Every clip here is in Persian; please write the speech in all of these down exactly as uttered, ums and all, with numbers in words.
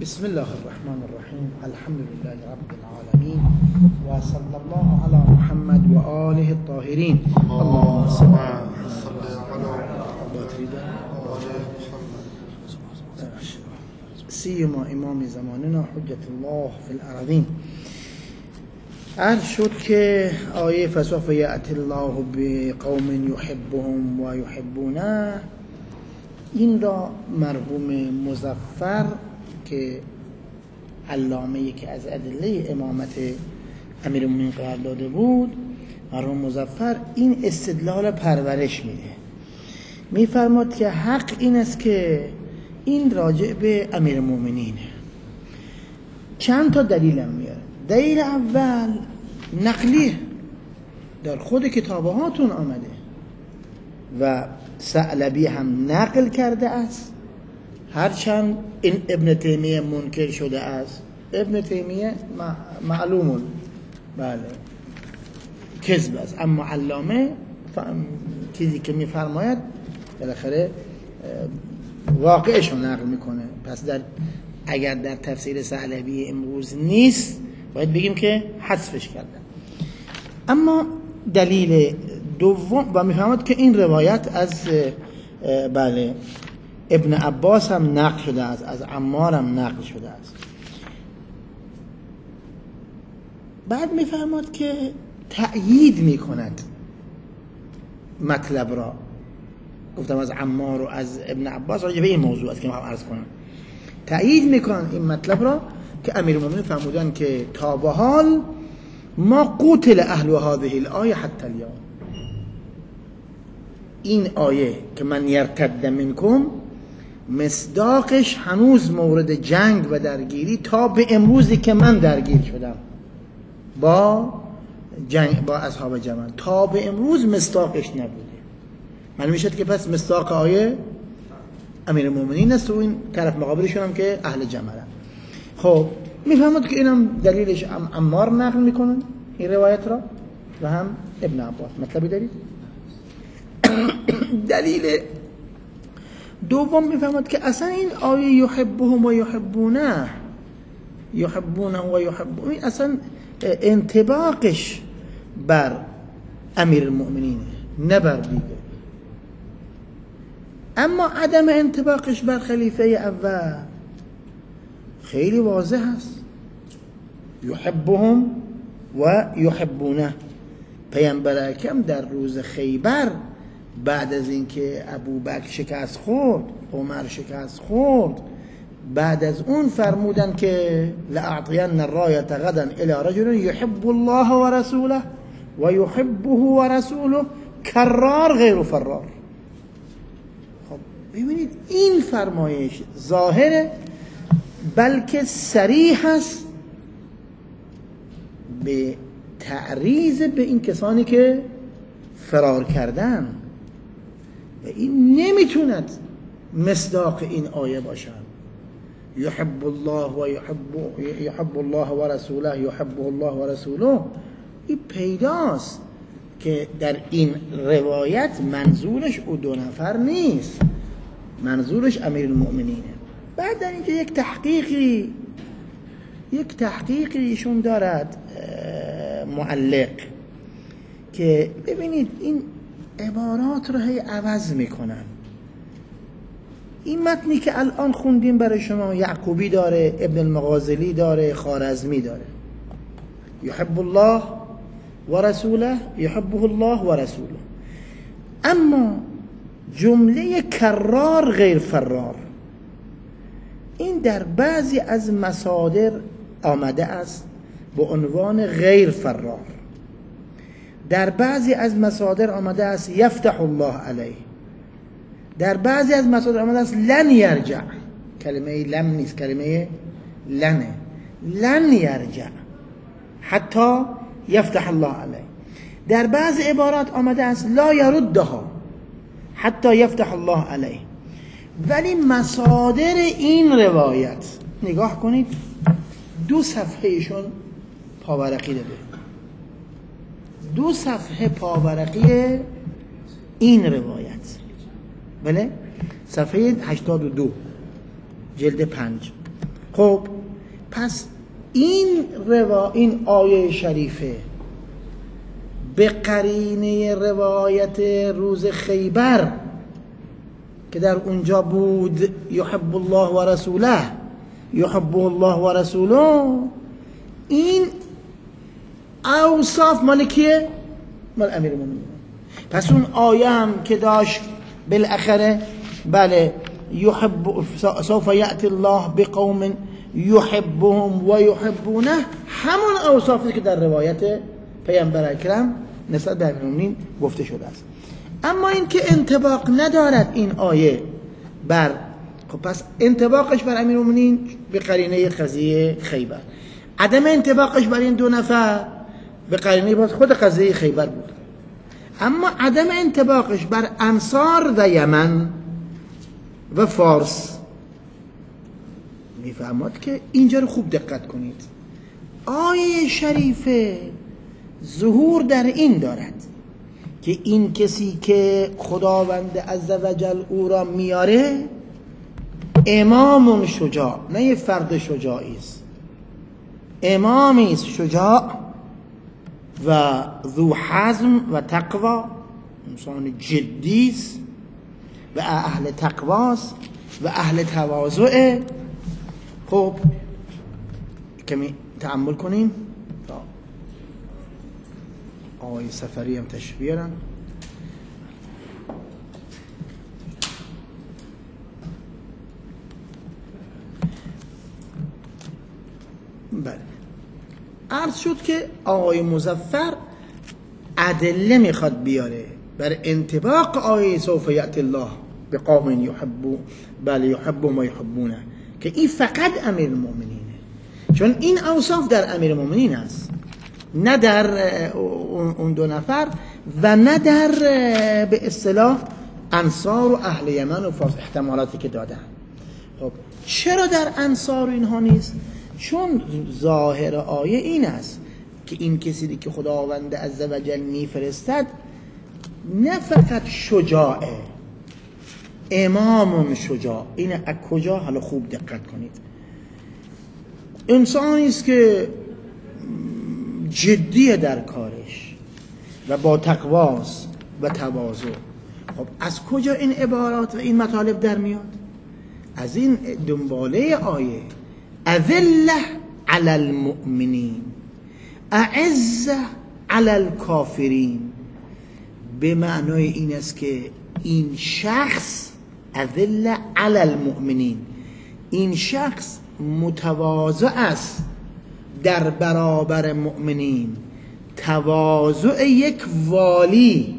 بسم الله الرحمن الرحیم. الحمد لله رب العالمین و صلی الله علی محمد و آله الطاهرین. اللهم صل سیما امام زماننا حجت الله فی الارضین. عرض شد که آیه فسوف یأتی الله بقوم یحبهم و یحبونه، این را مرحوم مظفر که علامه‌ای که از ادله امامت امیرالمومنین قرار داده بود، مرحوم مظفر این استدلال پرورش میده، میفرماد که حق این است که این راجع به امیرالمومنینه. چند تا دلیلم میاره. دلیل اول نقلیه، در خود کتابهاتون آمده و ثعلبی هم نقل کرده است، هرچند این ابن تیمیه منکر شده است. ابن تیمیه معلومون بله کذب است، اما علامه چیزی که میفرماید بالاخره واقعش رو نقل میکنه. پس در اگر در تفسیر ثعلبی امروز نیست باید بگیم که حذفش کردن. اما دلیل دوم و میفهمد که این روایت از بله ابن عباس هم نقل شده است، از عمار هم نقل شده است. بعد میفرماد که تأیید میکند مطلب را. گفتم از عمار و از ابن عباس راجع به این موضوع است که میخوام عرض کنم. تأیید میکنن این مطلب را که امیرالمومنین فرمودن که تا به حال ما قتل اهل هذه الآیه حتی اليوم، این آیه که من یرتد منکم مصداقش هنوز مورد جنگ و درگیری تا به امروزی که من درگیر شدم با جنگ با اصحاب جمل، تا به امروز مصداقش نبوده. معلوم میشه که پس مصداق آیه امیرالمومنین است و این طرف مقابلشون هم که اهل جمل هم. خب میفهمد که اینم دلیلش هم عمار نقل میکنن این روایت را و هم ابن عباس. مطلبی دارید؟ دلیل دوم میفهمد که اصلا این آیه یحبهم و یحبونه یحبونه و یحبونه اصلا انطباقش بر امیرالمومنینه نه بر دیگه. اما عدم انطباقش بر خلیفه اول خیلی واضح است. یحبهم و یحبونه. پیامبر اکرم در روز خیبر بعد از اینکه ابوبکر شکست خورد، عمر شکست خورد، بعد از اون فرمودن که لاعطین الرايه غدا الى رجل يحب الله ورسوله و يحبه ورسوله کرار غیر فرار. خب ببینید این فرمایش ظاهره بلکه صریح است به تعریض به این کسانی که فرار کردن و این نمیتوند مصداق این آیه باشد. یحب الله و یحب یحب الله و رسوله یحبه الله و رسوله. این پیداست که در این روایت منظورش او دو نفر نیست، منظورش امیرالمومنینه. بعد در اینجا یک تحقیقی یک تحقیقی ایشون دارد معلق که ببینید این عبارات رو هی عوض میکنن. این متنی که الان خوندیم برای شما یعقوبی داره، ابن المغازلی داره، خوارزمی داره. یحب الله و رسوله یحبه الله و رسوله. اما جمله کرار غیر فرار این در بعضی از مصادر آمده است با عنوان غیر فرار، در بعضی از مصادر آمده است یفتح الله علیه، در بعضی از مصادر آمده است لن یرجع. کلمه لم نیست، کلمه لنه. لن یرجع حتی یفتح الله علیه. در بعضی عبارات آمده است لا یردها حتی یفتح الله علیه. ولی مصادر این روایت نگاه کنید، دو صفحهشون پاورقی داده، دو صفحه پاورقی این روایت. بله صفحه هشتاد و دو جلد پنج خب پس این روا این آیه شریفه به قرینه روایت روز خیبر که در اونجا بود یحب الله و رسوله یحب الله و رسوله، این اوصاف مال کیه؟ مال امیر المؤمنین. پس اون آیه هم که داشت بالاخره بله یحب سوف یأتی الله بقوم یحبهم و یحبونه، همون اوصافی که در روایت پیامبر اکرم نسبت به امیرالمؤمنین گفته شده است. اما این که انطباق ندارد این آیه بر، خب پس انطباقش بر امیرالمؤمنین به قرینه قضیه خیبر، عدم انطباقش بر این دو نفر به قرینه باز خود قضیه خیبر بود. اما عدم انطباقش بر انصار و یمن و فارس، میفهمد که اینجا رو خوب دقت کنید. آیه شریفه ظهور در این دارد که این کسی که خداوند عزوجل او را میاره امام شجاع، نه یه فرد شجاعی است، امامی است شجاع و ذو حزم و تقوا، انسان جدی است و اهل تقواست و اهل تواضع. خب کمی تأمل کنیم تا آقای سفری هم تشریف بیارن. بله عرض شد که آقای مظفر ادله میخواد بیاره بر انطباق آیه سوف یأتی الله بقوم یحبون بله یحبون و یحبونه، که این فقط امیر المؤمنینه، چون این اوصاف در امیر المؤمنین است، نه در اون دو نفر و نه در به اصطلاح انصار و اهل یمن و فارس، احتمالاتی که دادن. خب چرا در انصار اینها نیست؟ چون ظاهر آیه این است که این کسی که خداوند عزوجل میفرستد نه فقط شجاعه، امام شجاع. این از کجا؟ حالا خوب دقت کنید. انسانی است که جدیه در کارش و با تقواست و تواضع. خب از کجا این عبارات و این مطالب در میاد؟ از این دنباله آیه اذله علی المؤمنین اعزه علی الکافرین، به معنای این است که این شخص اذله علی المؤمنین، این شخص متواضع است در برابر مؤمنین، تواضع یک والی،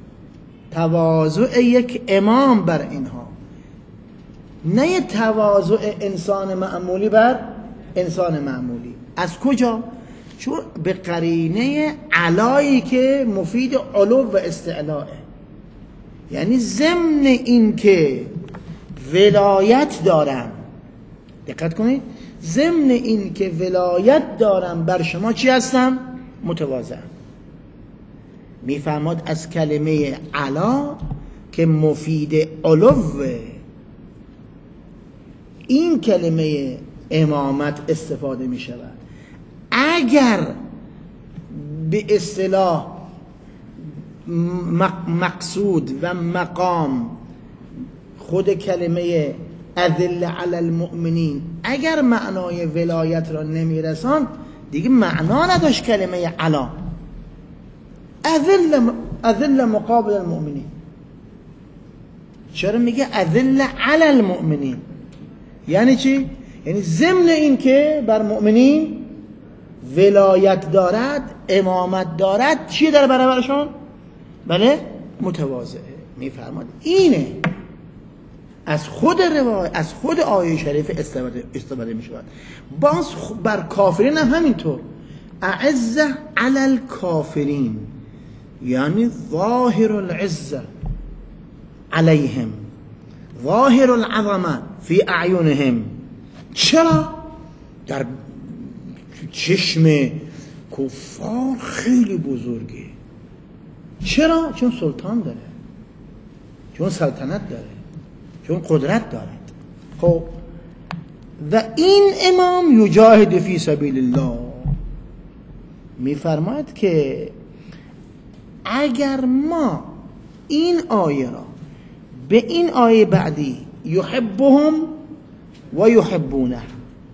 تواضع یک امام بر اینها، نه تواضع انسان معمولی بر انسان معمولی. از کجا؟ چون به قرینه علایی که مفید علو و استعلاء، یعنی ضمن این که ولایت دارم، دقت کنید، ضمن این که ولایت دارم بر شما چی هستم؟ متواضع. میفهمد از کلمه علا که مفید علوه، این کلمه امامت استفاده می شود. اگر به اصطلاح مقصود و مقام خود کلمه اذل علی المؤمنین اگر معنای ولایت را نمی رساند، دیگه معنا نداشت کلمه علا. اذل اذل مقابل المؤمنین، چرا میگه اذل علی المؤمنین؟ یعنی چی؟ یعنی ضمن این که بر مؤمنین ولایت دارد، امامت دارد، چی در برابرشون؟ بله متواضعه. میفرماد اینه از خود روایت، از خود آیه شریف استفاده استفاده می شود. باز بر کافرین هم همینطور، اعزه علی الکافرین، یعنی ظاهر العزه علیهم، ظاهر العظمه فی اعینهم. چرا؟ در چشم کفار خیلی بزرگه. چرا؟ چون سلطان داره، چون سلطنت داره، چون قدرت دارد. خب و این امام یجاهد فی سبیل الله، میفرماید که اگر ما این آیه را به این آیه بعدی یحبهم و یحبونه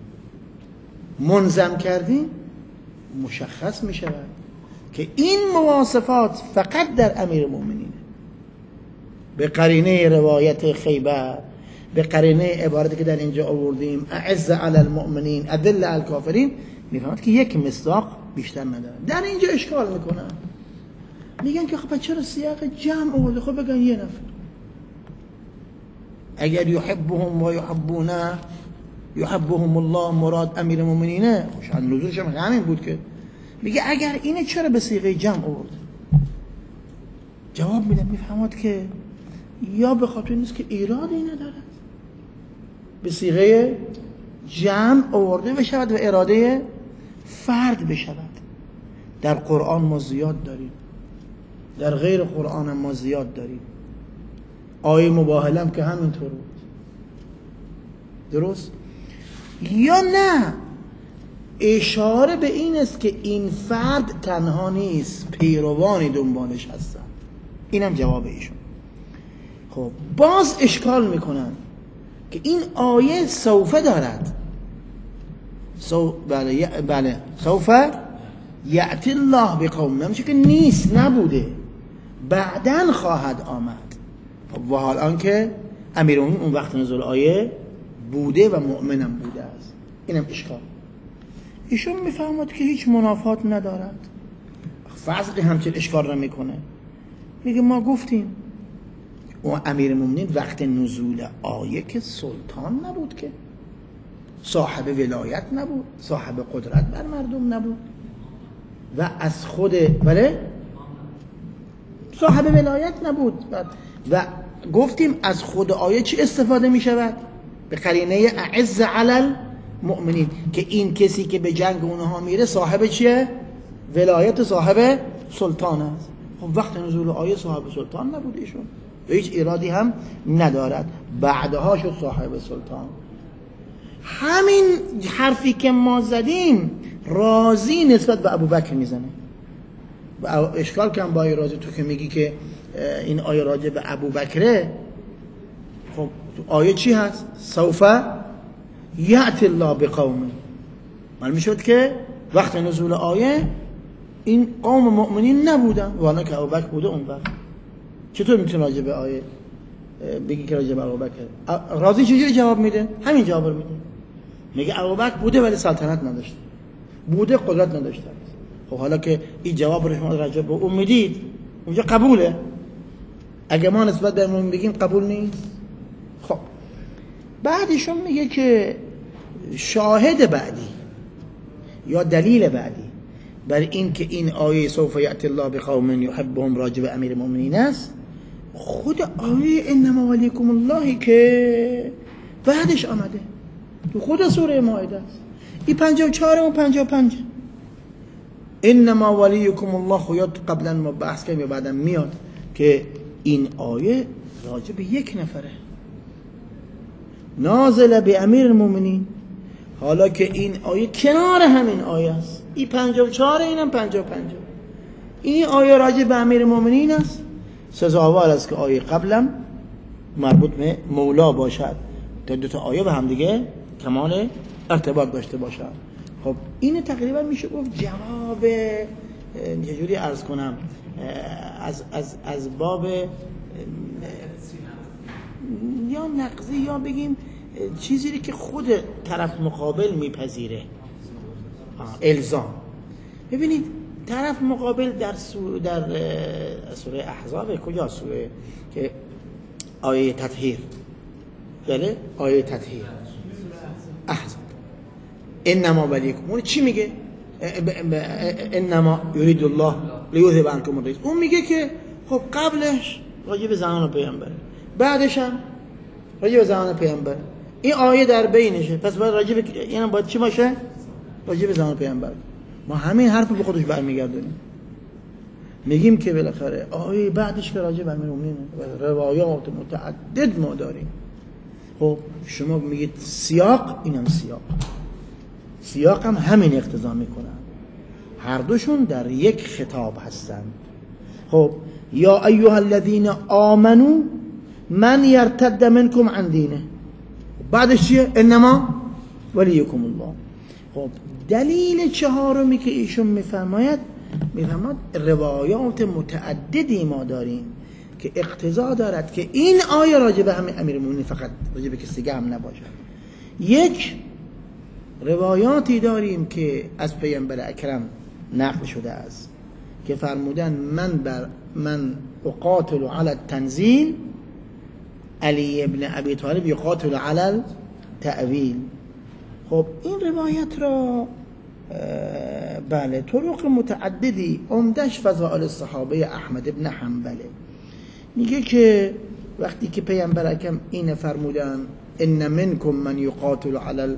منظم کردیم، مشخص می شود که این مواصفات فقط در امیر المؤمنین، به قرینه روایت خیبر، به قرینه عبارتی که در اینجا آوردیم اعز علی المؤمنین اذل علی الکافرین، میفهمد که یک مصداق بیشتر نداره. در اینجا اشکال میکنن، میگن که خب چرا سیاق جمع آورده؟ خب بگن یه نفر، اگر یحبهم و یحبونه یحبهم الله مراد امیر المؤمنینه، خوش نزولش هم همین بود که میگه اگر اینه چرا به صیغه جمع آورده؟ جواب میدم میفهمد که یا به خاطر نیست که ایرادی ندارد، به صیغه جمع آورده بشود و اراده فرد بشود. در قرآن ما زیاد داریم، در غیر قرآن هم ما زیاد داریم. آیه مباهله هم که همینطور بود، درست؟ یا نه اشاره به این است که این فرد تنها نیست، پیروانی دنبالش هستن. اینم جواب ایشون. خب باز اشکال میکنن که این آیه سوف دارد، سو بله بله سوف یأتی الله بقوم، نمیشه که نیست، نبوده، بعدن خواهد آمد. خب و حال آنکه امیرالمومنین اون وقت نزول آیه بوده و مؤمنم بوده است. اینم اشکال. ایشون میفهمد که هیچ منافات ندارد، فضل همچین اشکال را میکنه، میگه ما گفتیم و امیرالمومنین وقت نزول آیه که سلطان نبود، که صاحب ولایت نبود، صاحب قدرت بر مردم نبود و از خود بله صاحب ولایت نبود و گفتیم از خود آیه چی استفاده می شود؟ به قرینه اعز علی المؤمنین، که این کسی که به جنگ اونها میره صاحب چیه؟ ولایت، صاحب سلطان است. خب وقت نزول آیه صاحب سلطان نبود ایشون و هیچ ایرادی هم ندارد، بعدها شد صاحب سلطان. همین حرفی که ما زدیم رازی نسبت به ابوبکر میزنه. اشکال کن با رازی تو که میگی که این آیه راجع به ابوبکره، خب آیه چی هست؟ سوف یأتی الله بقوم، معلوم میشد که وقت نزول آیه این قوم مؤمنین نبودن، والا که ابوبکر بوده اون وقت. چطور میتونه راجع به آیه بگی که راجع به ابوبکر؟ رازی چجوری جواب میده؟ همین جواب رو میده، میگه ابوبکر بوده ولی سلطنت نداشت، بوده قدرت نداشت. خب حالا که این جواب رو شما راجع به اون میدید، اونجا قبوله. اگه ما نسبت به اون بگیم قبول نیست. خب بعدشون میگه که شاهد بعدی یا دلیل بعدی بر این که این آیه سوف یأتی الله بقوم یحبهم راجع به امیر المؤمنین است، خود آیه انما ولیکم الله که بعدش آمده تو خود سوره مائده است. این پنجاه و چهار و پنجاه و پنج انما ولیکم الله، خود قبلا ما بحث کردیم یا بعدا میاد که این آیه راجع به یک نفره، نازل به امیر المؤمنین، حالا که این آیه کنار همین آیه است. این پنجاه و چهار، اینم پنجاه و پنج. این آیه راجع به امیر المؤمنین است، سزاوار است که آیه قبلم مربوط به مولا باشد تا دو تا آیه به هم دیگه کمال ارتباط داشته باشد. خب این تقریبا میشه گفت جواب، یه جوری عرض کنم، از از از باب یا نقضی یا بگیم چیزی که خود طرف مقابل میپذیره، الزام. ببینید طرف مقابل در سوره در سوره احزاب، کجا سوره که آیه تطهیر، بله آیه تطهیر احزاب، انما ولیکم، اون چی میگه؟ انما یرید الله لیذهب عنکم الرجس. اون میگه که خب قبلش راجع به زنان و پیامبر، بعدش هم راجع به زنان و پیامبر، این آیه در بینشه، پس باید راجع به یعنی باید چی باشه؟ راجع به زنان و پیامبر. ما همین حرف به خودش برمیگردونیم، میگیم که بالاخره آیه بعدش که راجع به امیرالمومنین، روایات متعدد ما داریم خب شما میگید سیاق، اینم سیاق، سیاق هم همین اقتضا میکنن، هر دوشون در یک خطاب هستند. خب یا ایها الذین آمنو من یرتد منکم عن دینه، بعدش چیه؟ انما ولیکم الله. خب دلیل چهارمی که ایشون میفرماید، میفرماید روایات متعددی ما داریم که اقتضا دارد که این آیه راجع به همین امیرالمومنین فقط راجع به کسی دیگه هم نباشد. یک، روایاتی داریم که از پیامبر اکرم نقل شده است که فرمودن من بر من اقاتل علی التنزیل، علی ابن ابی طالب یقاتل علی التأویل. خب این روایت را بله طرق متعددی، عمدش فضائل الصحابه احمد ابن حنبله، میگه که وقتی که پیامبر اکرم این فرمودن ان منکم من یقاتل علی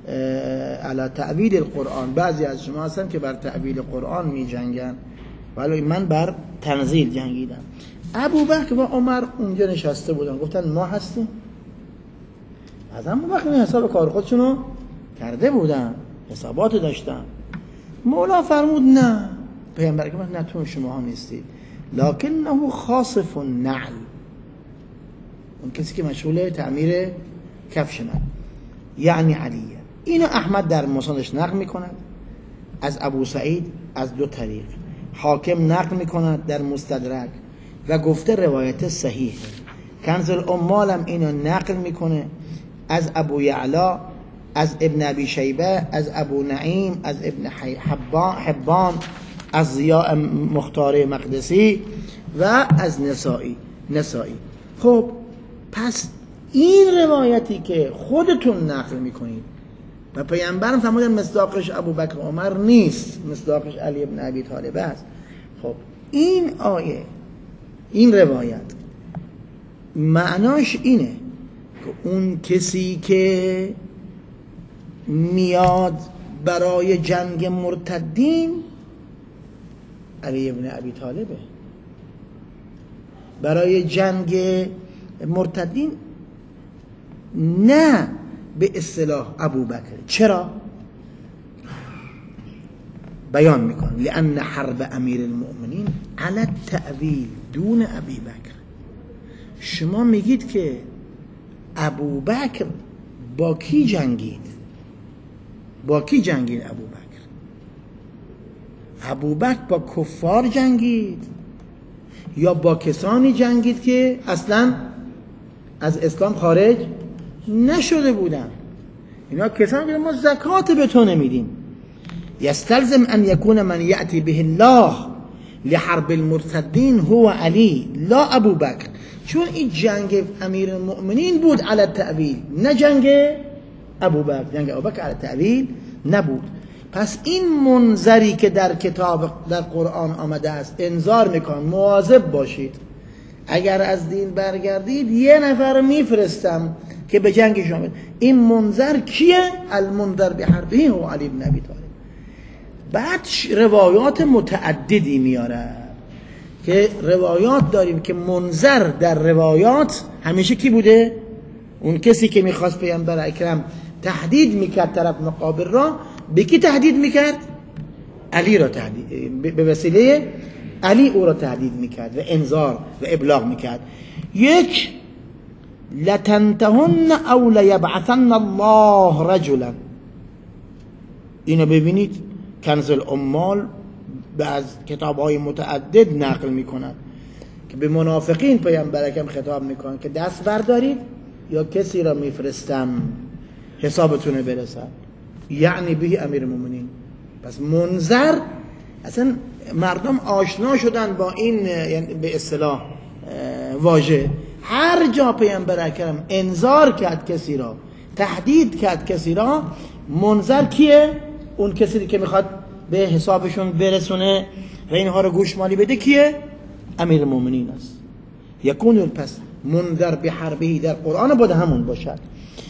علی تأویل القرآن، بعضی از شما هستن که بر تأویل قرآن می جنگن ولی من بر تنزیل جنگیدم. ابو بکر و عمر اونجا نشسته بودن، گفتن ما هستیم. از ابو بکر حساب کار خودشونو کرده بودن، حسابات داشتن. مولا فرمود نه، پیامبر که نه تو شما ها نیستید، لکنه خاصف النعل، اون کسی که مشغول تعمیر کفش من، یعنی علیه. اینو احمد در مسندش نقل میکند از ابو سعید از دو طریق، حاکم نقل میکند در مستدرک و گفته روایت صحیح. کنز الاموال هم اینو نقل میکنه از ابو یعلا، از ابن ابی شیبه، از ابو نعیم، از ابن حبان, حبان از ضیاء مختار مقدسی و از نسائی نسائی. خب پس این روایتی که خودتون نقل میکنید و پیامبر فرمودن مصداقش ابوبکر و عمر نیست، مصداقش علی ابن ابی طالب است. خب این آیه، این روایت معناش اینه که اون کسی که میاد برای جنگ مرتدین علی ابن ابی طالبه، برای جنگ مرتدین نه به اصطلاح ابوبکر. چرا؟ بیان میکنم لأن حرب امیر المؤمنین علی التأویل دون ابی بکر. شما میگید که ابوبکر با کی جنگید؟ با کی جنگید ابوبکر؟ ابوبکر با کفار جنگید یا با کسانی جنگید که اصلا از اسلام خارج نشده بودن؟ اینا کسانی که ما زکات به تو نمیدیم. یستلزم ان یکون من یأتی به الله لحرب المرتدین هو علی لا ابوبکر، چون این جنگ امیر المؤمنین بود علی التأویل، نه جنگ ابوبکر. جنگ ابوبکر علی التأویل نبود. پس این منظری که در کتاب در قرآن آمده است انذار میکن مواظب باشید، اگر از دین برگردید یه نفر میفرستم که به جنگ شما. این منظر کیه؟ المنذر بحربه و علی بن ابی طالب. بعد روایات متعددی میاره که روایات داریم که منظر در روایات همیشه کی بوده؟ اون کسی که میخواست پیامبر اکرم تهدید میکرد طرف مقابل را، به کی تهدید میکرد؟ علی را تهدید، به وسیله علی او را تهدید میکرد و انذار و ابلاغ میکرد. یک، لتنتهن او لیبعثن الله رجلا. اینو ببینید کنز الاموال بعض کتاب‌های متعدد نقل میکنند که به منافقین پیامبر اکرم خطاب میکنند که دست بردارید یا کسی را میفرستم حسابتونه برسد، یعنی به امیر المؤمنین. پس منذر، اصلا مردم آشنا شدن با این یعنی به اصطلاح واژه. هر جا پیامبر اکرم انذار کرد کسی را، تهدید کرد کسی را، منذر کیه؟ اون کسی که میخواد به حسابشون برسونه و اینها رو گوشمالی بده کیه؟ امیر المؤمنین است. یکون پس منذر بحربه در قرآن باید همون باشد.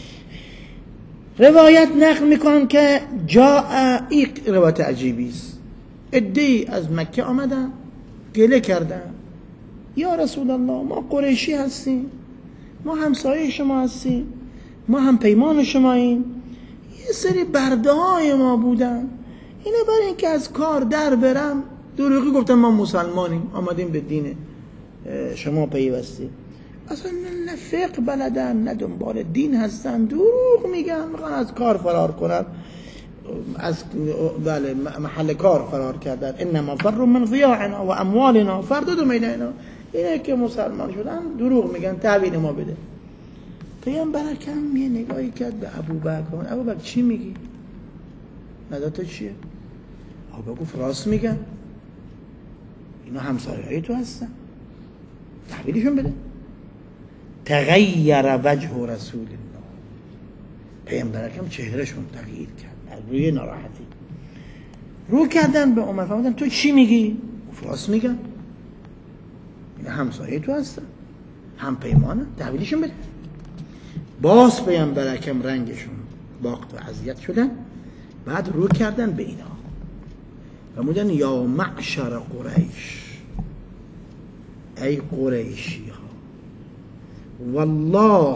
روایت نقل میکنن که جا این روایت عجیبی است، عده‌ای از مکه آمدن گله کردن یا رسول الله ما قریشی هستیم، ما همسایه شما هستیم، ما هم پیمان شماییم. یه سری برده های ما بودن، اینه برای اینکه از کار در برم دروغی گفتن ما مسلمانیم، آمدیم به دین شما پیوستیم. اصلا نه فقه بلدن نه دنبال دین هستن، دروغ میگن، میخوان از کار فرار کنن، از بله محل کار فرار کردن. انما فر من ضیاعنا و اموالنا، فردود میدنا. اینه که مسلمان شدن دروغ میگن، تعبیر ما بده. پیامبر اکرم یه نگاهی کرد به ابوبکر. ابوبکر چی میگی؟ نظرت چیه؟ ابوبکر گفت راست میگن، اینا همسایه‌های تو هستن، تحویلشون بده. تغییر وجه رسول الله، پیامبر اکرم چهرهشون تغییر کرد از روی ناراحتی. رو کردن به عمر، فرمودن تو چی میگی؟ گفت راست میگن، اینا همسایه تو هستن، هم پیمانن، تحویلشون بده. باز پیامبر اکرم رنگشون باخت و اذیت شدن. بعد رو کردن به اینا، فرمودن یا معشر قریش، ای قریشی ها، والله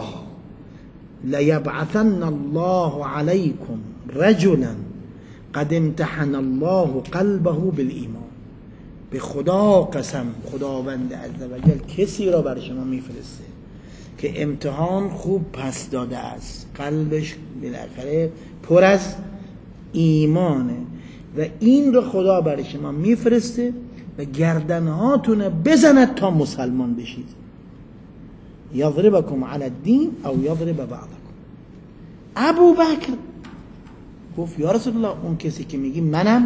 لیبعثن الله علیکم رجلا قد امتحن الله قلبه بالایمان. به خدا قسم، خداوند عزوجل کسی را بر شما میفرسته که امتحان خوب پس داده است، قلبش بالاخره پر از ایمانه و این رو خدا برای شما میفرسته و گردنهاتون بزند تا مسلمان بشید. یضربکم علی الدین او یضرب بعضکم. ابو بکر گفت یا رسول الله اون کسی که میگی منم،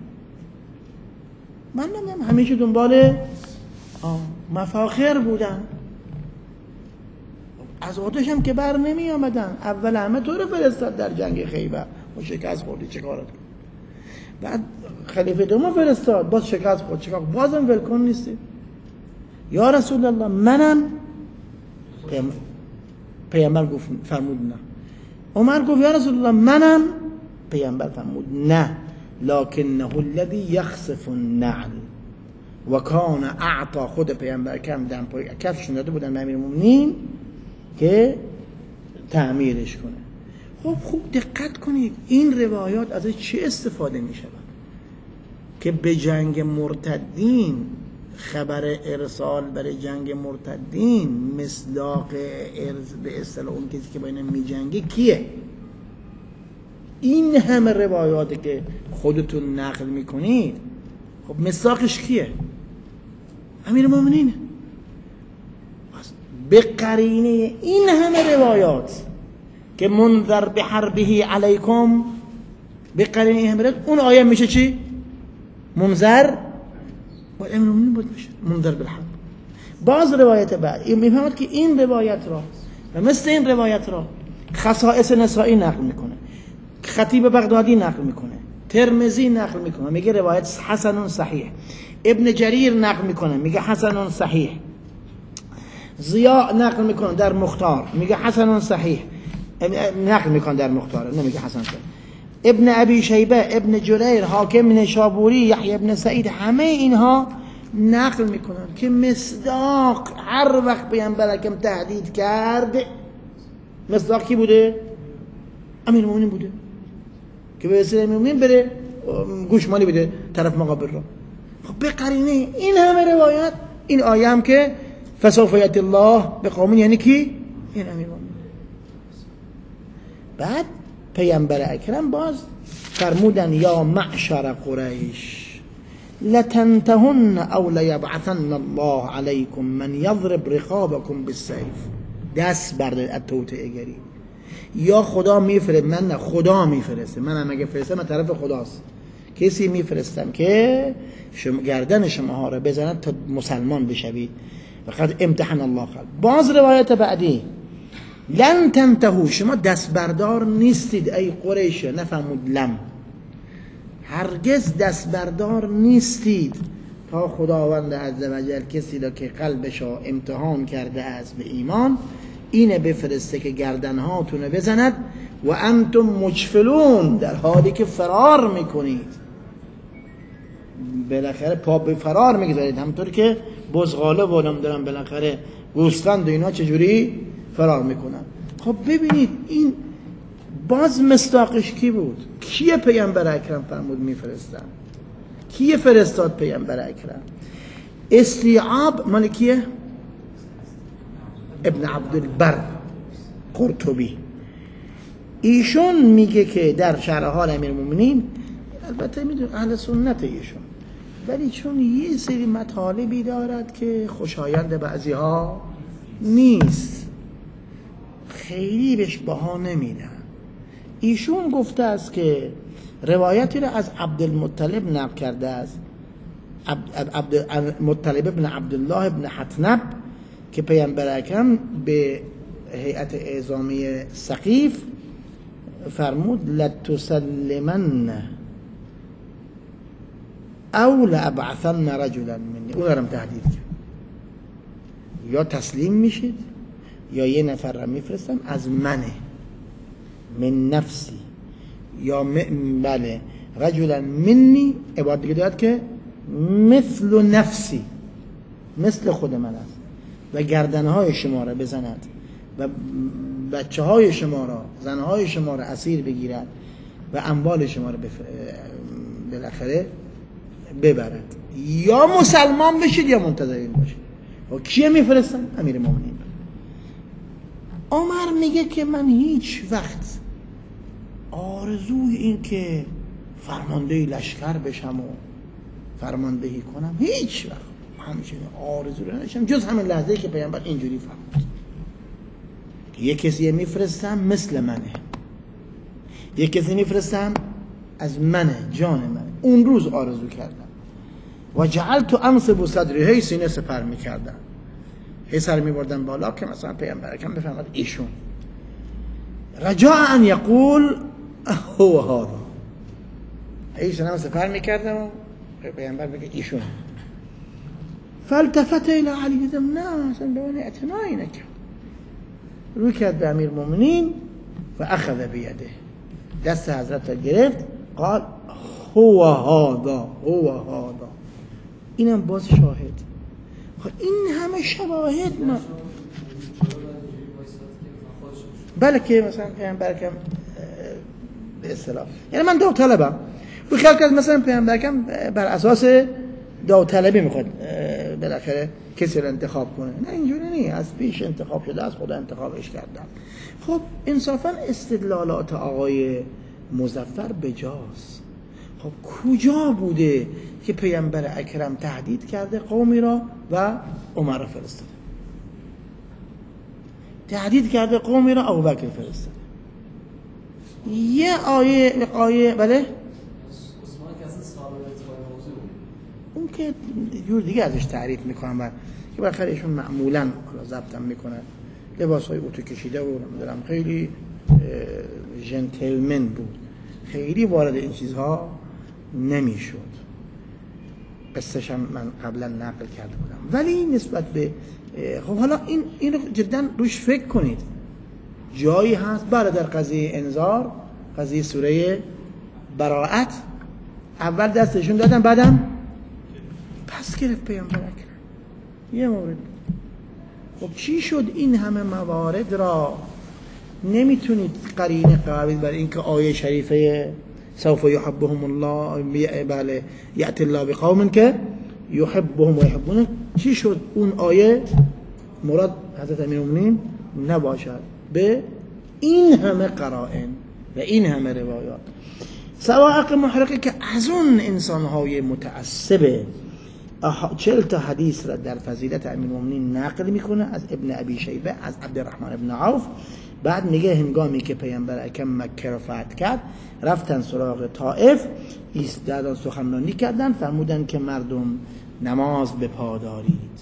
من نمیم همیشه دنبال مفاخر بودن، از آتشم که بر نمی آمدن. اول همه تو رو فرستاد در جنگ خیبر و شکست خوردی، چه کارت کن؟ بعد خلیفه دوم فرستاد، باز شکست خورد، چه کار؟ بازم ولکن نیستی. یا رسول الله منم. پیامبر گفت فرمود نه. عمر گفت یا رسول الله منم. پیامبر فرمود نه، لکنه الذی یخسف النعل و کان اعطا. خود پیامبر کم دم پای کفش داده بودن به امیرالمومنین که تعمیرش کنه. خب خوب دقت کنید این روایات از چه استفاده می شود؟ که به جنگ مرتدین، خبر ارسال برای جنگ مرتدین مصداق ارز به اصطلاح اون کسی که با اینا می جنگه کیه؟ این همه روایاتی که خودتون نقل می کنید خب مصداقش کیه؟ امیرالمومنینه. به قرینه این همه روایات که منذر به حربه علیکم، به قرینه این همه روایات اون آیه میشه چی؟ منذر باید امیرالمومنین باید میشه منذر بالحرب. باز روایت بعد میفهمد که این روایت را و مثل این روایت را خصائص نسائی نقل میکنه، خطیب بغدادی نقل میکنه، ترمذی نقل میکنه میگه روایت حسن صحیح، ابن جریر نقل میکنه میگه حسن صحیح، ضیاء نقل میکنه در مختار میگه حسن صحیح، نقل میکنه در مختار نمیگه حسن صحیح. ابن ابی شیبه، ابن جریر، حاکم نیشابوری، یحیی ابن سعید، همه اینها نقل میکنن که مصداق هر وقت پیامبر اکرم تهدید کرد مصداق کی بوده؟ امیرالمومنین بوده که به وسیله امیرالمومنین بره گوشمالی بده طرف مقابل را. خب به قرینه این همه روایت این آیه هم که فسوف یأتی الله بقوم، یعنی کی؟ این امیرالمومنین. بعد پیامبر اکرم باز فرمودن یا معشر قریش لتنتهن او لیبعثن الله علیکم من یضرب رقابکم بالسیف. دست بردارید از توطئه گری. یا خدا میفرسته، من نه خدا میفرسته، من هم اگه فرسته من طرف خداست، کسی میفرستم که شما گردن شما ها رو بزند تا مسلمان بشوید. فقط امتحان الله خلق. باز روایت بعدی لن تنتهو، شما دست بردار نیستید ای قریش. نفهمود لم، هرگز دست بردار نیستید تا خداوند عزوجل کسی را که قلبش را امتحان کرده است به ایمان اینه بفرسته که گردنهاتون رو بزند و انتم مجفلون، در حالی که فرار میکنید. بالاخره پا به فرار میگذارید، همطور که بزغاله بولم دارم بالاخره گوسفند و اینا چجوری فرار میکنن. خب ببینید این باز مصداقش کی بود؟ کیه پیامبر اکرم فرمود میفرستن؟ کیه فرستاد پیامبر اکرم؟ استیعاب مال کیه؟ ابن عبدالبر قرطبی. ایشون میگه که در شرح حال امیرالمومنین، البته میدون اهل سنت ایشون، ولی چون یه سری مطالبی دارد که خوشایند بعضی ها نیست، خیلی بهش بها نمیدن. ایشون گفته است که روایتی را از عبدالمطلب نقل کرده است، عبدالمطلب ابن عبدالله ابن حطنب، که پیامبر اکرم به هیئت اعزامی ثقیف فرمود لتسلمن او لابعثن رجلا منی. اون هم تهدید کرد، یا تسلیم میشید یا یه نفر را میفرستم از منه، من نفسی، یا م... بله رجلا منی، عبارت دیگه داد که مثل نفسی، مثل خود من است و گردنهای شما را بزند و بچه های شما را، زنهای شما را اسیر بگیرد و اموال شما را بفر... بالاخره ببرد. یا مسلمان بشید یا منتظرین باشید. و کیه میفرستن؟ امیر مومنین. عمر میگه که من هیچ وقت آرزوی این که فرمانده لشکر بشم و فرماندهی کنم هیچ وقت همچنین آرزو رو نداشتم، جز همین لحظه‌ای که پیامبر اینجوری فرمود یه کسی میفرستم مثل منه، یه کسی میفرستم از منه، جان منه. اون روز آرزو کردم و جعلت انصب صدری، هی سینه سپر میکردم، هی سر میبردم بالا که مثلا پیامبر اکرم بفهمد ایشون، رجاء ان یقول هو هذا، هی سینه سپر میکردم و پیامبر بگه ایشون. فالتفت الى علی، دیدم نه اصلا به اون اعتنایی نکرد، روی کرد به امیر مومنین و اخذ بیده، دست حضرت را گرفت، قال هو هذا هو هذا. اینم باز شاهد. خب این همه شواهد ما بله که مثلا پیامبر اکرم به اصطلاح، یعنی من داوطلبم، روی خیال کرد مثلا پیامبر اکرم بر اساس داوطلبی میخواد بالاخره کسی رو انتخاب کنه. نه اینجوری نیست، از پیش انتخاب شده، از خدا انتخابش کردن. خب انصافا استدلالات آقای مظفر بجاست. خب کجا بوده که پیامبر اکرم تهدید کرده قومی را و عمر را فرستاده، تهدید کرده قومی را ابوبکر فرستاده؟ یه آیه آیه بله اون که جور دیگه ازش تعریف میکنن و که بالاخره ایشون معمولا ضبطم میکنن، لباسای اتو کشیده و نمیدونم خیلی جنتلمن بود، خیلی وارد این چیزها نمیشد. قصه‌ش هم من قبلا نقل کرده بودم. ولی نسبت به خب حالا این این رو جدا روش فکر کنید، جایی هست بله در قضیه انذار، قضیه سوره براءت، اول دستشون دادن بعدم پس گرفت پیامبر اکرم. یه مورد. خب چی شد این همه موارد را نمیتونید قرینه قرار برای اینکه آیه شریفه سوف یحبهم الله بله یأتی الله بقوم که یحبهم و یحبونه، چی شد اون آیه مراد حضرت امیرالمومنین نباشد به این همه قرائن و این همه روایات؟ سواعق محرقه که از اون انسانهای متعصب چهل تا حدیث را در فضیلت امیرالمومنین نقل میکنه از ابن ابی شیبه، از عبدالرحمن ابن عوف. بعد میگه هنگامی که پیامبر اکرم مکه را فتح کرد رفتن سراغ طائف، ایستادن سخنرانی کردن، فرمودن که مردم نماز بپادارید،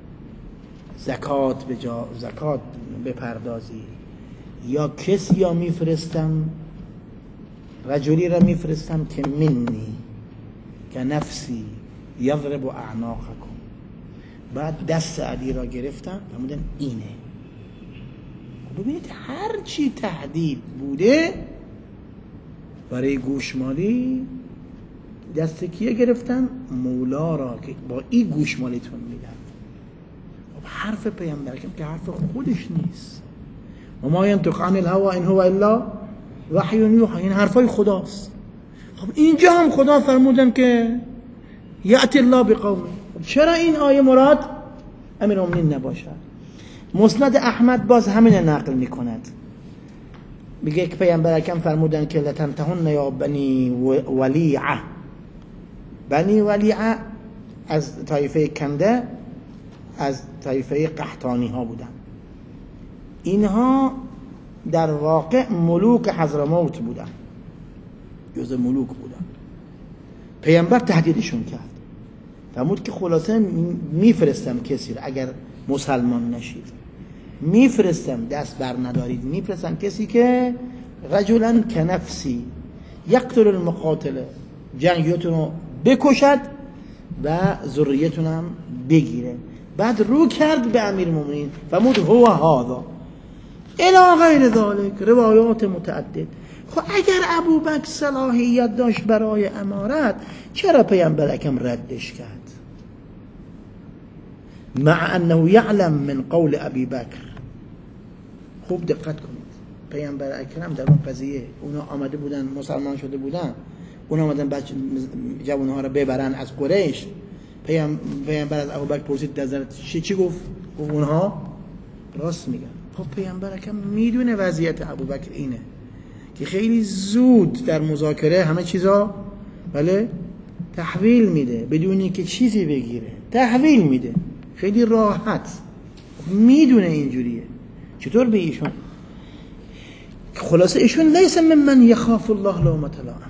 زکات بجا زکات بپردازید، یا کسی یا میفرستم رجلی را میفرستم که منی که نفسی یضرب اعناقکم. بعد دست علی را گرفتن فرمودن اینه. ببینید هر چی تهدید بوده برای گوشمالی دست کیه گرفتن؟ مولا را که با این گوشمالیتون میدن. خب حرف پیامبر که حرف خودش نیست، و ما ینطق عن الهوا ان هو الا وحی یوحی، این حرفای خداست. خب اینجا هم خدا فرمودن که یأتی الله بقوم. چرا این آیه مراد امیرالمومنین نباشد؟ مسند احمد باز همین نقل میکند، میگه که پیامبر اکرم فرمودن که لتنتهن یا بنی ولیعه. بنی ولیعه از طایفه کنده، از طایفه قحطانی ها بودن. اینها در واقع ملوک حضرموت بودن، جز ملوک بودن. پیامبر تهدیدشون کرد، فرمود که خلاصه میفرستم کسی رو اگر مسلمان نشید، میفرستم دست بر ندارید، میفرستم کسی که رجلا کنفسی یقتل المقاتله، جنگیتون رو بکشد و ذریتون هم بگیره. بعد رو کرد به امیر المؤمنین فرمود هو هذا الی غیر ذلک، روایات متعدد. خب اگر ابوبکر صلاحیت داشت برای امارت، چرا پیامبر اکرم ردش کرد؟ مع انه یعلم من قول ابی بکر. خوب دقت کنید، پیامبر اکرم در اون قضیه اونا آمده بودن، مسلمان شده بودن، اونا آمدن بچه جوانها رو ببرن از قریش. پیامبر از ابوبکر پرسید در نظرت چی چی گفت؟ گفت اونها راست میگن. خب پیامبر اکرم میدونه وضعیت ابوبکر اینه که خیلی زود در مذاکره همه چیزا بله تحویل میده، بدون اینکه چیزی بگیره تحویل میده، خیلی راحت. میدونه اینجوریه. چطور به ایشون؟ خلاصه ایشون لیس ممن یخاف الله لومة لائم،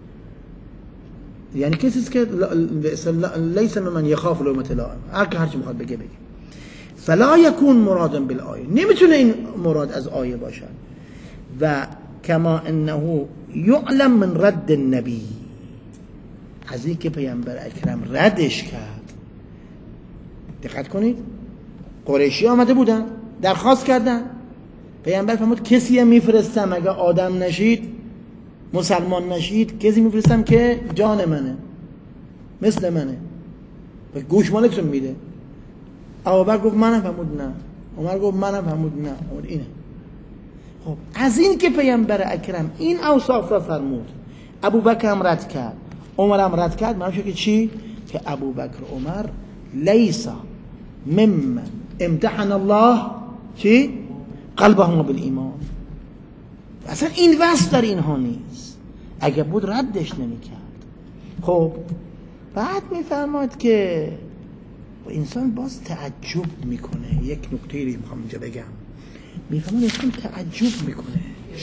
یعنی کسی که لیس ممن یخاف لومة لائم، هر که هرچی میخواد بگه بگه. فلا یکون مرادا بالآیه، نمیتونه این مراد از آیه باشد. و کما انه یعلم من رد النبی، از این که پیامبر اکرم ردش کرد. دقت کنید، قریشی آمده بودن درخواست کردن، پیامبر فرمود کسی میفرستم اگه آدم نشید، مسلمان نشید، کسی میفرستم که جان منه، مثل منه و گوش مالتون میده. ابوبکر گفت منم، فرمود نه. عمر گفت منم، فرمود نه. فرمود اینه. خب از این که پیامبر اکرم این اوصاف را فرمود، ابوبکر هم رد کرد، عمر هم رد کرد، معنیش که چی؟ که ابوبکر عمر لیس ممن امتحن الله چی؟ قلبهم بالایمان. اصلا این وصف در اینها نیست، اگه بود ردش نمی کرد. خب بعد میفرماید که انسان باز تعجب میکنه. یک نکته رو میخوام اینجا بگم، میفرماید انسان تعجب میکنه.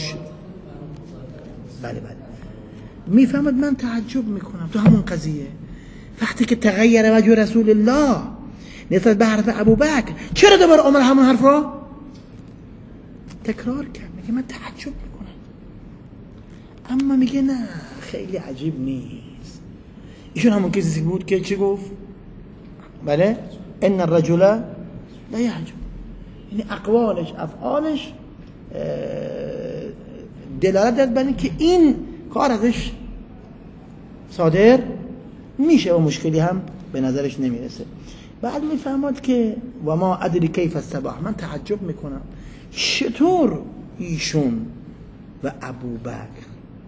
بله بله میفرماید من تعجب میکنم تو همون قضیه وقتی که تغییر وجه رسول الله نسبت به حرف ابوبکر، چرا دوباره عمر همون حرف را تکرار کرد؟ میگه من تعجب میکنم. اما میگه نه خیلی عجیب نیست. ایشون همون کسی بود که چی گفت؟ بله ان الرجل لا يحجب، یعنی اقوالش افعالش دلالت داد بر که این کار ازش صادر میشه و مشکلی هم به نظرش نمیرسه. بعد میفهمد که و ما ادری کیف الصباح، من تعجب میکنم چطور ایشون و ابوبکر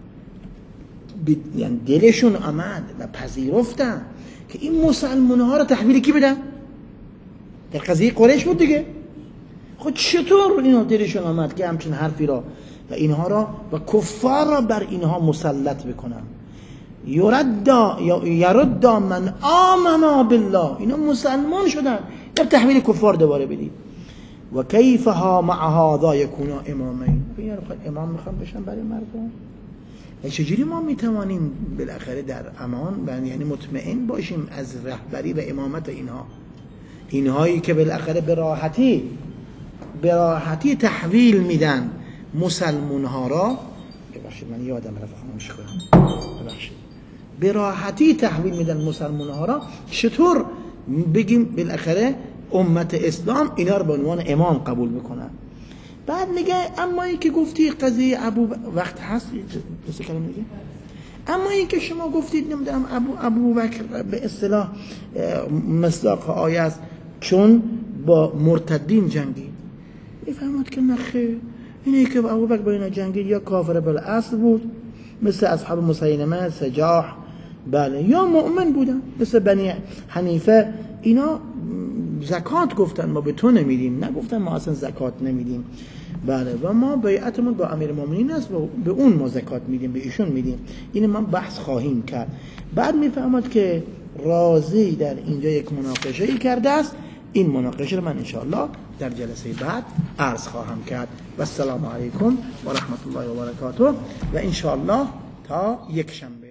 یعنی دلشون آمد و پذیرفتن که این مسلمان ها رو تحویل کی بدن؟ در قضیه قریش بود دیگه. خود چطور اینا دلشون آمد که همچین حرفی را و اینها را و کفار را بر اینها مسلط بکنن؟ یرد یرد من آمن بالله، اینا مسلمان شدن، در تحویل کفار دوباره بدید. و کیف ها مع هذا یکونا امامین، یعنی امام میخوام بشن برای مردم. چجوری ما میتوانیم بالاخره در امان و یعنی مطمئن باشیم از رهبری و امامت اینها، اینهایی که بالاخره به راحتی به راحتی تحویل میدن مسلمان ها را. ببخشید من یادم رفت خاموش کنم، ببخشید. به راحتی تحویل میدن مسلمان ها را، چطور بگیم بالاخره امت اسلام اینا رو به عنوان امام قبول بکنن؟ بعد میگه اما این که گفتی قضیه ابو وقت هست دوست کلمه میگه اما این که شما گفتید نمیدونم ابو ابو بکر به اصطلاح مصداق آیه است چون با مرتدین جنگید. میفهمد که نخه اینه که ابوبکر با اینا جنگید یا کافر بالاصل بود مثل اصحاب مسیلمه، سجاح، بله، یا مؤمن بودن مثل بنی حنیفه. اینا زکات گفتن ما به تو نمیدیم، نگفتن ما اصلا زکات نمیدیم. بله، و ما بیعتمون با امیر المؤمنین است و به اون ما زکات میدیم، به ایشون میدیم. این ما بحث خواهیم کرد. بعد میفهمد که رازی در اینجا یک مناقشه ای کرده است. این مناقشه رو من انشاءالله در جلسه بعد عرض خواهم کرد. و السلام علیکم و رحمت الله و برکاته و انشاءالله تا یک شنبه.